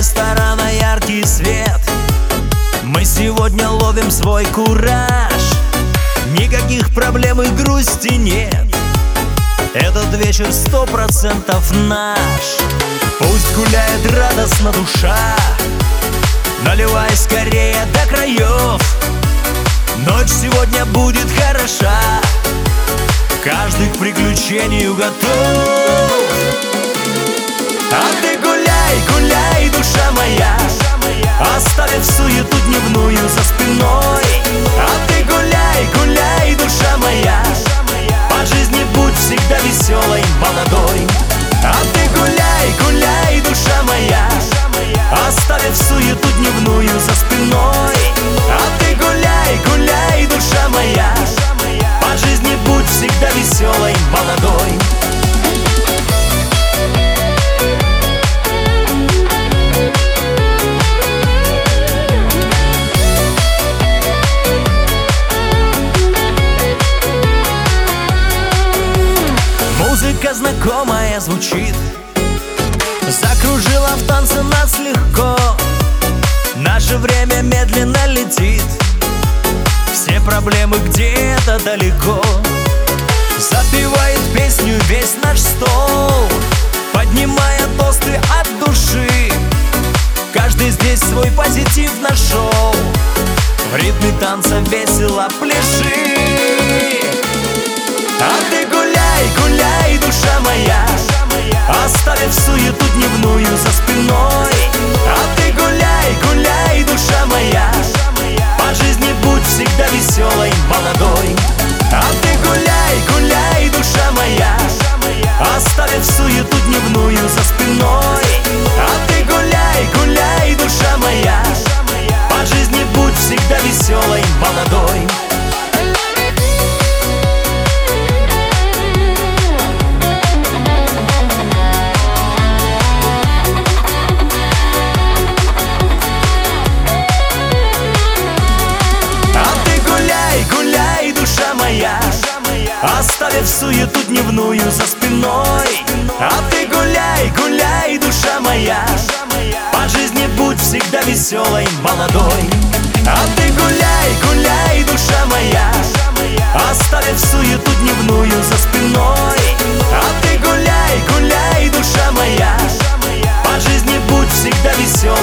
ресторана яркий свет. Мы сегодня ловим свой кураж. Никаких проблем и грусти нет. Этот вечер 100% наш. Пусть гуляет радостно душа. Наливай скорее до краев. Ночь сегодня будет хороша. Каждый к приключению готов. А ты гуляй, гуляй, душа моя, оставив суету дневную за спиной. А ты гуляй, гуляй, душа моя, по жизни будь всегда веселой, молодой. А ты гуляй, гуляй, душа моя, оставив суету дневную за спиной. А ты гуляй, гуляй, душа моя, по жизни будь всегда веселой, молодой. Музыка знакомая звучит, закружила в танце нас легко. Наше время медленно летит, все проблемы где-то далеко. Запевает песню весь наш стол, поднимая тосты от души. Каждый здесь свой позитив нашел, в ритме танца весело пляши. А ты гуляй, гуляй, душа моя, оставив суету дневную за спиной. А ты гуляй, гуляй, душа моя, по жизни будь всегда веселой, молодой. А ты гуляй, гуляй, душа моя, оставив суету дневную за спиной. А ты гуляй, гуляй, душа моя, по жизни будь всегда веселой, молодой. Оставив суету дневную за спиной. А ты гуляй, гуляй, душа моя, по жизни будь всегда веселой, молодой. А ты гуляй, гуляй, душа моя, оставив суету дневную за спиной. А ты гуляй, гуляй, душа моя, по жизни будь всегда веселой.